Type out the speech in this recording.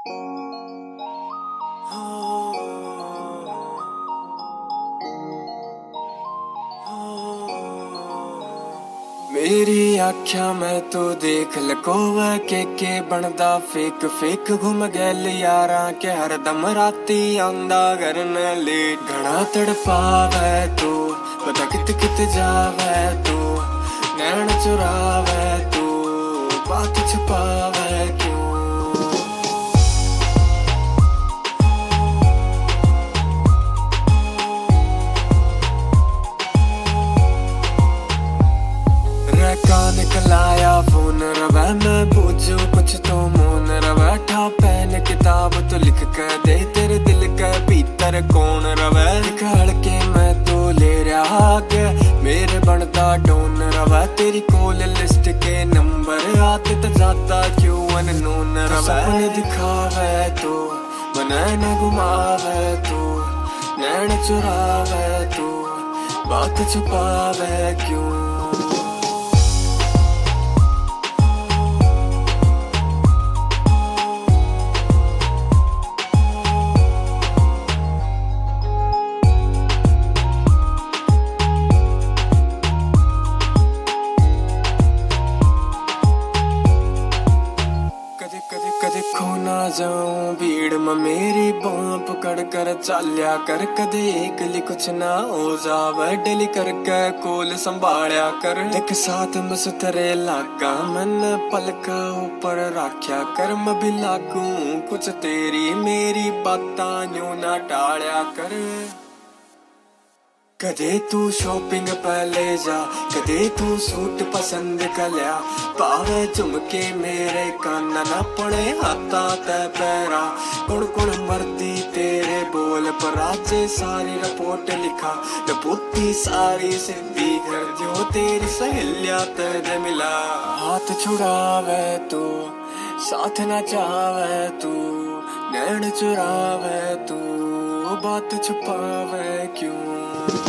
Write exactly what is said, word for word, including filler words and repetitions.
मेरी आख्या मैं तो देख लकोवा के के बनदा फेक फेक घूम गैल यारा के हरदम राती आंदा घर न लेट घना तड़पावे तू पता कित कित जावे तू नैन चुरावे तू बात छुपावे क्यों। कान कलाया फोन रवा मैं पूछू कुछ तो मोन रवा ठा पहन किताब तो लिख कर दे तेरे दिल का भीतर कौन रवा निकाल के मैं तो ले रहा के मेरे बनता डोन रवा तेरी कॉल लिस्ट के नंबर आते तो जाता क्यों अननोन रवा सपने दिखावे तो बना न घुमावे तो नैन चुरावे तो बात छुपावे क्यों। कदे खो ना जाऊं भीड़ में मेरी बाँ पकड़ कर चाल्या कर कदे एकली कुछ ना हो जावे डेली करके कोल संभालिया कर एक साथ में सुतरे लागा मन पलका ऊपर राख्या कर मैं भी लागू कुछ तेरी मेरी बाता न्यू ना टालिया कर। कदे तू शॉपिंग पे ले जा कदे तू सूट पसंद कर लिया पावे झुमके मेरे काना ना पड़े हाथा ते पैरा कुण कुण मरदी तेरे बोल पर आज सारी रिपोर्ट लिखा नपुती सारी सिद्धि कर जो तेरी सहेलिया तेरे मिला हाथ छुड़ावे तू साथ ना चावे तू नैन चुरावे तू बात छुपावे क्यों।